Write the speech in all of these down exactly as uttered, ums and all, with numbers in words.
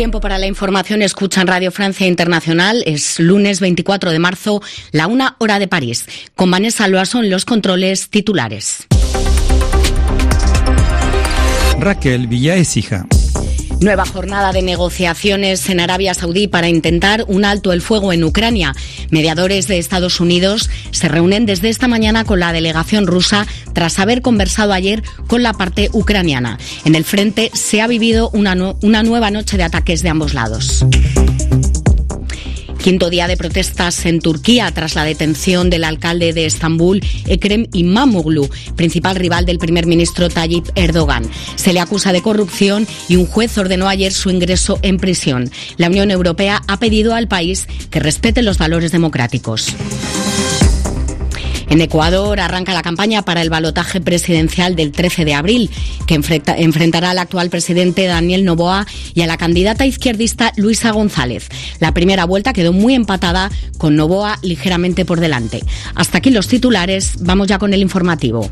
Tiempo para la información. Escuchan Radio Francia Internacional. Es lunes veinticuatro de marzo, la una hora de París. Con Vanessa Loason en los controles titulares. Raquel Villaécija. Nueva jornada de negociaciones en Arabia Saudí para intentar un alto el fuego en Ucrania. Mediadores de Estados Unidos se reúnen desde esta mañana con la delegación rusa tras haber conversado ayer con la parte ucraniana. En el frente se ha vivido una, no- una nueva noche de ataques de ambos lados. Quinto día de protestas en Turquía tras la detención del alcalde de Estambul, Ekrem İmamoğlu, principal rival del primer ministro Tayyip Erdogan. Se le acusa de corrupción y un juez ordenó ayer su ingreso en prisión. La Unión Europea ha pedido al país que respete los valores democráticos. En Ecuador arranca la campaña para el balotaje presidencial del trece de abril, que enfrenta, enfrentará al actual presidente Daniel Noboa y a la candidata izquierdista Luisa González. La primera vuelta quedó muy empatada, con Noboa ligeramente por delante. Hasta aquí los titulares, vamos ya con el informativo.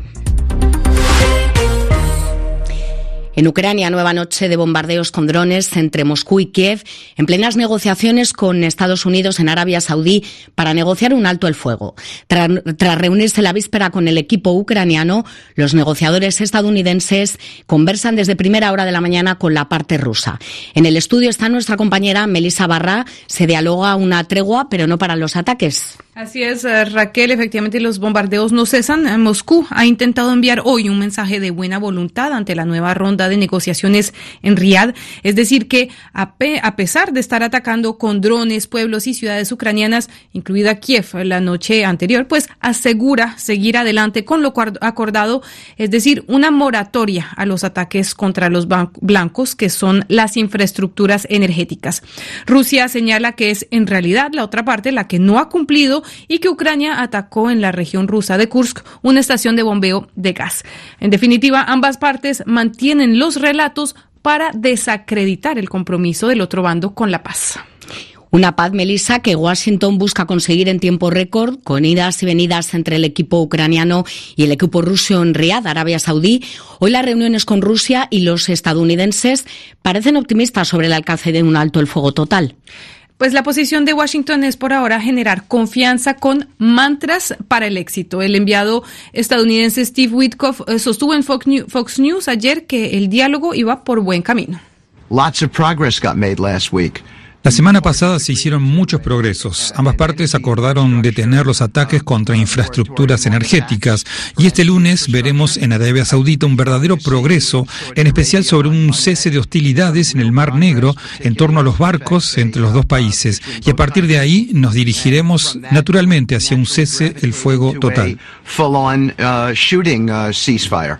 En Ucrania, nueva noche de bombardeos con drones entre Moscú y Kiev, en plenas negociaciones con Estados Unidos en Arabia Saudí para negociar un alto el fuego. Tras, tras reunirse la víspera con el equipo ucraniano, los negociadores estadounidenses conversan desde primera hora de la mañana con la parte rusa. En el estudio está nuestra compañera Melissa Barra. Se dialoga una tregua, pero no para los ataques. Así es, Raquel, efectivamente los bombardeos no cesan. Moscú ha intentado enviar hoy un mensaje de buena voluntad ante la nueva ronda de negociaciones en Riad, es decir que a, pe- a pesar de estar atacando con drones pueblos y ciudades ucranianas, incluida Kiev la noche anterior, pues asegura seguir adelante con lo acordado, es decir, una moratoria a los ataques contra los ban- blancos, que son las infraestructuras energéticas. Rusia señala que es en realidad la otra parte la que no ha cumplido y que Ucrania atacó en la región rusa de Kursk una estación de bombeo de gas. En definitiva, ambas partes mantienen los relatos para desacreditar el compromiso del otro bando con la paz. Una paz, Melissa, que Washington busca conseguir en tiempo récord, con idas y venidas entre el equipo ucraniano y el equipo ruso en Riad, Arabia Saudí. Hoy las reuniones con Rusia y los estadounidenses parecen optimistas sobre el alcance de un alto el fuego total. Pues la posición de Washington es por ahora generar confianza con mantras para el éxito. El enviado estadounidense Steve Witkoff sostuvo en Fox News ayer que el diálogo iba por buen camino. Lots of progress got made last week. La semana pasada se hicieron muchos progresos. Ambas partes acordaron detener los ataques contra infraestructuras energéticas y este lunes veremos en Arabia Saudita un verdadero progreso, en especial sobre un cese de hostilidades en el Mar Negro en torno a los barcos entre los dos países. Y a partir de ahí nos dirigiremos naturalmente hacia un cese el fuego total. Full-on uh, shooting uh, ceasefire.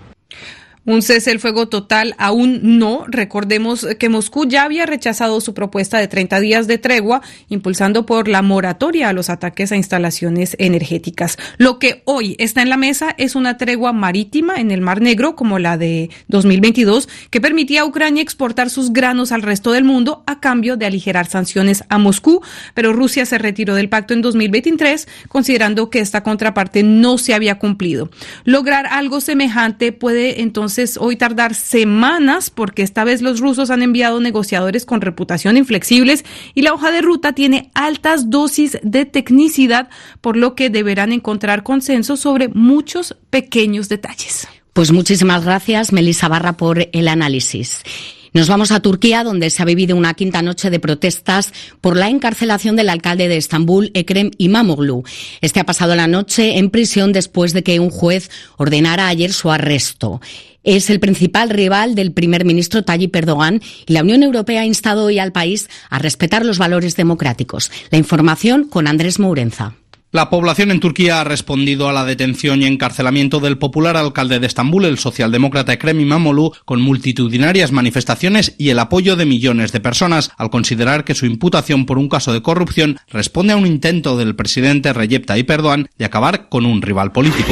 Un cese el fuego total aún no. Recordemos que Moscú ya había rechazado su propuesta de treinta días de tregua, impulsando por la moratoria a los ataques a instalaciones energéticas. Lo que hoy está en la mesa es una tregua marítima en el Mar Negro, como la de dos mil veintidós, que permitía a Ucrania exportar sus granos al resto del mundo a cambio de aligerar sanciones a Moscú, pero Rusia se retiró del pacto en dos mil veintitrés, considerando que esta contraparte no se había cumplido. Lograr algo semejante puede entonces hoy tardar semanas, porque esta vez los rusos han enviado negociadores con reputación inflexibles y la hoja de ruta tiene altas dosis de tecnicidad, por lo que deberán encontrar consenso sobre muchos pequeños detalles. Pues muchísimas gracias, Melissa Barra, por el análisis. Nos vamos a Turquía, donde se ha vivido una quinta noche de protestas por la encarcelación del alcalde de Estambul, Ekrem İmamoğlu. Este ha pasado la noche en prisión después de que un juez ordenara ayer su arresto. Es el principal rival del primer ministro Tayyip Erdogan y la Unión Europea ha instado hoy al país a respetar los valores democráticos. La información con Andrés Mourenza. La población en Turquía ha respondido a la detención y encarcelamiento del popular alcalde de Estambul, el socialdemócrata Ekrem İmamoğlu, con multitudinarias manifestaciones y el apoyo de millones de personas, al considerar que su imputación por un caso de corrupción responde a un intento del presidente Recep Tayyip Erdogan de acabar con un rival político.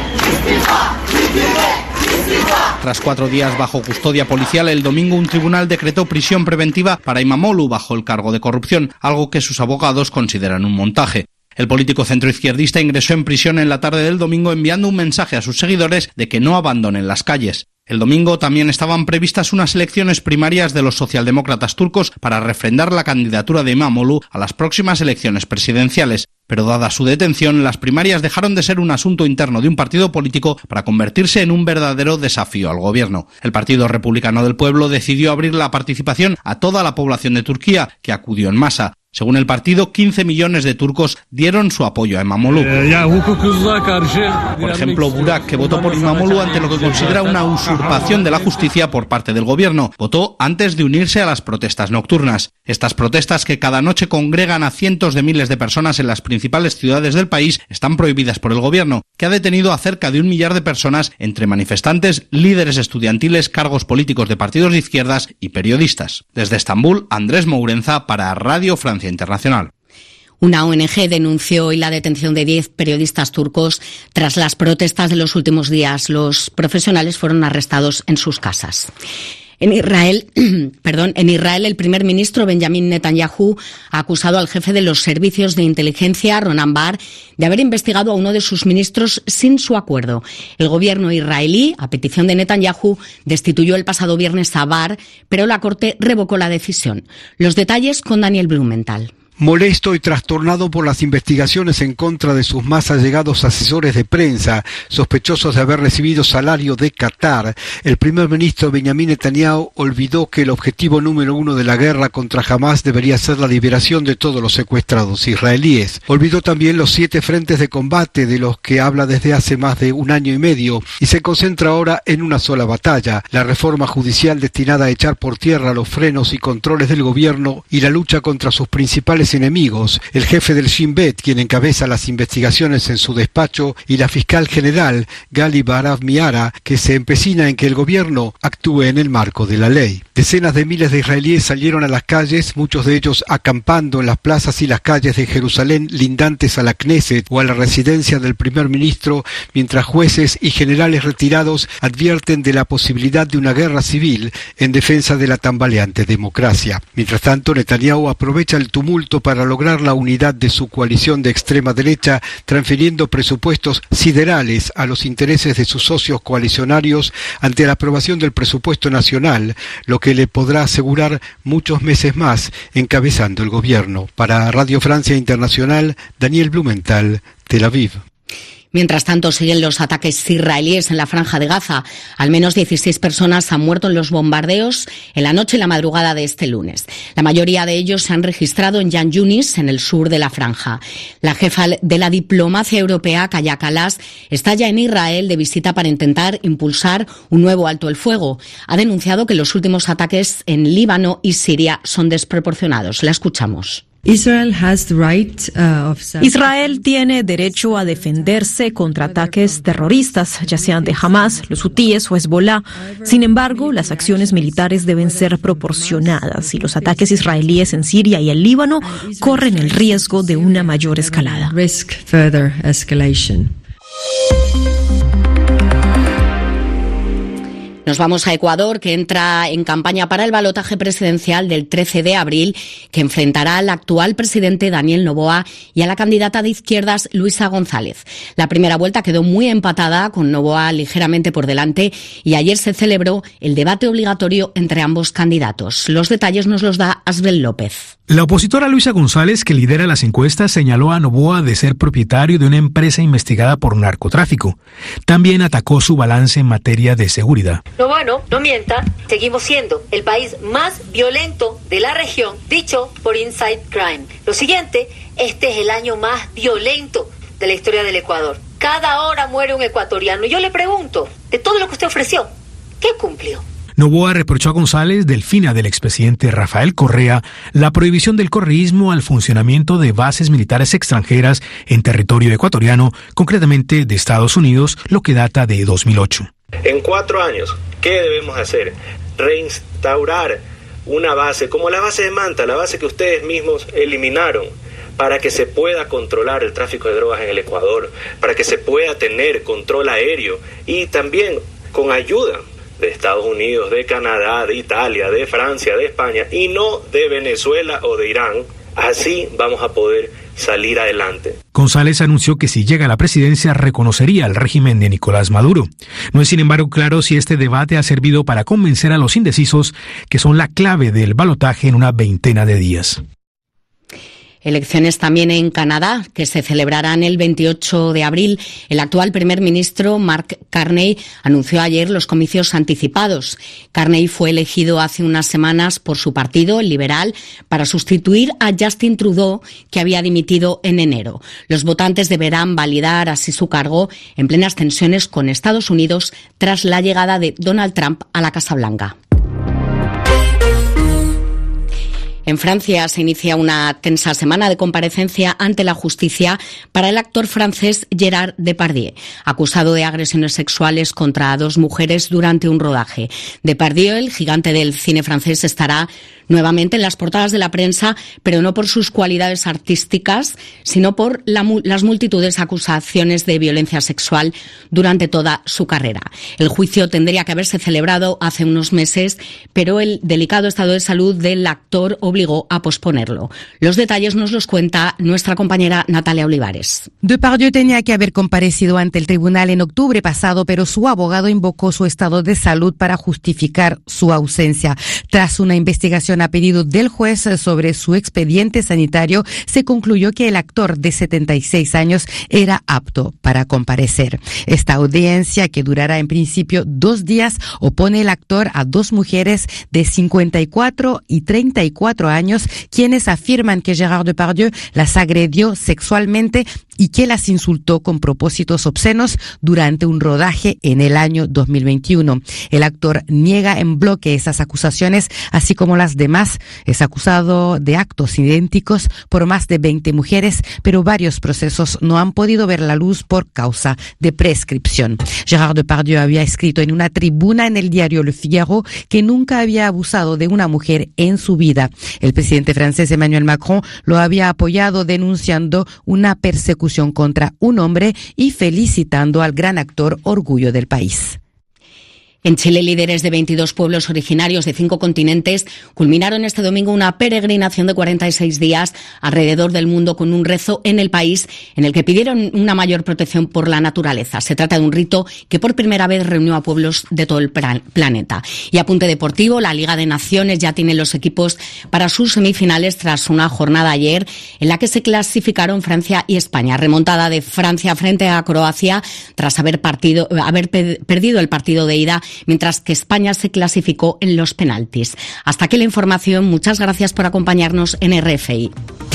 Tras cuatro días bajo custodia policial, el domingo un tribunal decretó prisión preventiva para İmamoğlu bajo el cargo de corrupción, algo que sus abogados consideran un montaje. El político centroizquierdista ingresó en prisión en la tarde del domingo enviando un mensaje a sus seguidores de que no abandonen las calles. El domingo también estaban previstas unas elecciones primarias de los socialdemócratas turcos para refrendar la candidatura de İmamoğlu a las próximas elecciones presidenciales. Pero dada su detención, las primarias dejaron de ser un asunto interno de un partido político para convertirse en un verdadero desafío al gobierno. El Partido Republicano del Pueblo decidió abrir la participación a toda la población de Turquía, que acudió en masa. Según el partido, quince millones de turcos dieron su apoyo a İmamoğlu. Por ejemplo, Burak, que votó por İmamoğlu ante lo que considera una usurpación de la justicia por parte del gobierno, votó antes de unirse a las protestas nocturnas. Estas protestas, que cada noche congregan a cientos de miles de personas en las principales ciudades del país, están prohibidas por el gobierno, que ha detenido a cerca de un millar de personas entre manifestantes, líderes estudiantiles, cargos políticos de partidos de izquierdas y periodistas. Desde Estambul, Andrés Mourenza para Radio Francia Internacional. Una O N G denunció hoy la detención de diez periodistas turcos tras las protestas de los últimos días. Los profesionales fueron arrestados en sus casas. En Israel, perdón, en Israel, el primer ministro Benjamin Netanyahu ha acusado al jefe de los servicios de inteligencia, Ronan Bar, de haber investigado a uno de sus ministros sin su acuerdo. El gobierno israelí, a petición de Netanyahu, destituyó el pasado viernes a Bar, pero la Corte revocó la decisión. Los detalles con Daniel Blumenthal. Molesto y trastornado por las investigaciones en contra de sus más allegados asesores de prensa, sospechosos de haber recibido salario de Qatar, el primer ministro Benjamin Netanyahu olvidó que el objetivo número uno de la guerra contra Hamás debería ser la liberación de todos los secuestrados israelíes. Olvidó también los siete frentes de combate de los que habla desde hace más de un año y medio y se concentra ahora en una sola batalla, la reforma judicial destinada a echar por tierra los frenos y controles del gobierno y la lucha contra sus principales enemigos, el jefe del Shin Bet, quien encabeza las investigaciones en su despacho, y la fiscal general, Gali Baharav Miara, que se empecina en que el gobierno actúe en el marco de la ley. Decenas de miles de israelíes salieron a las calles, muchos de ellos acampando en las plazas y las calles de Jerusalén lindantes a la Knesset o a la residencia del primer ministro, mientras jueces y generales retirados advierten de la posibilidad de una guerra civil en defensa de la tambaleante democracia. Mientras tanto, Netanyahu aprovecha el tumulto para lograr la unidad de su coalición de extrema derecha, transfiriendo presupuestos siderales a los intereses de sus socios coalicionarios ante la aprobación del presupuesto nacional, lo que le podrá asegurar muchos meses más encabezando el gobierno. Para Radio Francia Internacional, Daniel Blumenthal, Tel Aviv. Mientras tanto, siguen los ataques israelíes en la Franja de Gaza. Al menos dieciséis personas han muerto en los bombardeos en la noche y la madrugada de este lunes. La mayoría de ellos se han registrado en Yan Yunis, en el sur de la Franja. La jefa de la diplomacia europea, Kaja Kallas, está ya en Israel de visita para intentar impulsar un nuevo alto el fuego. Ha denunciado que los últimos ataques en Líbano y Siria son desproporcionados. La escuchamos. Israel tiene derecho a defenderse contra ataques terroristas, ya sean de Hamás, los hutíes o Hezbollah. Sin embargo, las acciones militares deben ser proporcionadas y los ataques israelíes en Siria y el Líbano corren el riesgo de una mayor escalada. Nos vamos a Ecuador, que entra en campaña para el balotaje presidencial del trece de abril, que enfrentará al actual presidente Daniel Noboa y a la candidata de izquierdas Luisa González. La primera vuelta quedó muy empatada, con Noboa ligeramente por delante, y ayer se celebró el debate obligatorio entre ambos candidatos. Los detalles nos los da Asbel López. La opositora Luisa González, que lidera las encuestas, señaló a Noboa de ser propietario de una empresa investigada por narcotráfico. También atacó su balance en materia de seguridad. Noboa no, no mienta, seguimos siendo el país más violento de la región, dicho por Inside Crime. Lo siguiente, este es el año más violento de la historia del Ecuador. Cada hora muere un ecuatoriano. Y yo le pregunto, de todo lo que usted ofreció, ¿qué cumplió? Noboa reprochó a González, delfina del expresidente Rafael Correa, la prohibición del correísmo al funcionamiento de bases militares extranjeras en territorio ecuatoriano, concretamente de Estados Unidos, lo que data de dos mil ocho. En cuatro años, ¿qué debemos hacer? Reinstaurar una base, como la base de Manta, la base que ustedes mismos eliminaron, para que se pueda controlar el tráfico de drogas en el Ecuador, para que se pueda tener control aéreo y también con ayuda de Estados Unidos, de Canadá, de Italia, de Francia, de España y no de Venezuela o de Irán. Así vamos a poder salir adelante. González anunció que si llega a la presidencia reconocería el régimen de Nicolás Maduro. No es sin embargo claro si este debate ha servido para convencer a los indecisos, que son la clave del balotaje en una veintena de días. Elecciones también en Canadá, que se celebrarán el veintiocho de abril. El actual primer ministro, Mark Carney, anunció ayer los comicios anticipados. Carney fue elegido hace unas semanas por su partido, el Liberal, para sustituir a Justin Trudeau, que había dimitido en enero. Los votantes deberán validar así su cargo en plenas tensiones con Estados Unidos tras la llegada de Donald Trump a la Casa Blanca. En Francia se inicia una tensa semana de comparecencia ante la justicia para el actor francés Gérard Depardieu, acusado de agresiones sexuales contra dos mujeres durante un rodaje. Depardieu, el gigante del cine francés, estará nuevamente en las portadas de la prensa, pero no por sus cualidades artísticas, sino por la, las multitudes de acusaciones de violencia sexual durante toda su carrera. El juicio tendría que haberse celebrado hace unos meses, pero el delicado estado de salud del actor obligó a posponerlo. Los detalles nos los cuenta nuestra compañera Natalia Olivares. Depardieu tenía que haber comparecido ante el tribunal en octubre pasado, pero su abogado invocó su estado de salud para justificar su ausencia. Tras una investigación a pedido del juez sobre su expediente sanitario, se concluyó que el actor de setenta y seis años era apto para comparecer. Esta audiencia, que durará en principio dos días, opone el actor a dos mujeres de cincuenta y cuatro y treinta y cuatro años, quienes afirman que Gérard Depardieu las agredió sexualmente y que las insultó con propósitos obscenos durante un rodaje en el año dos mil veintiuno. El actor niega en bloque esas acusaciones, así como las demás. Es acusado de actos idénticos por más de veinte mujeres, pero varios procesos no han podido ver la luz por causa de prescripción. Gérard Depardieu había escrito en una tribuna en el diario Le Figaro que nunca había abusado de una mujer en su vida. El presidente francés Emmanuel Macron lo había apoyado denunciando una persecución contra un hombre y felicitando al gran actor orgullo del país. En Chile, líderes de veintidós pueblos originarios de cinco continentes culminaron este domingo una peregrinación de cuarenta y seis días alrededor del mundo con un rezo en el país en el que pidieron una mayor protección por la naturaleza. Se trata de un rito que por primera vez reunió a pueblos de todo el planeta. Y apunte deportivo, la Liga de Naciones ya tiene los equipos para sus semifinales tras una jornada ayer en la que se clasificaron Francia y España. Remontada de Francia frente a Croacia tras haber, partido, haber perdido el partido de ida, mientras que España se clasificó en los penaltis. Hasta aquí la información. Muchas gracias por acompañarnos en R F I.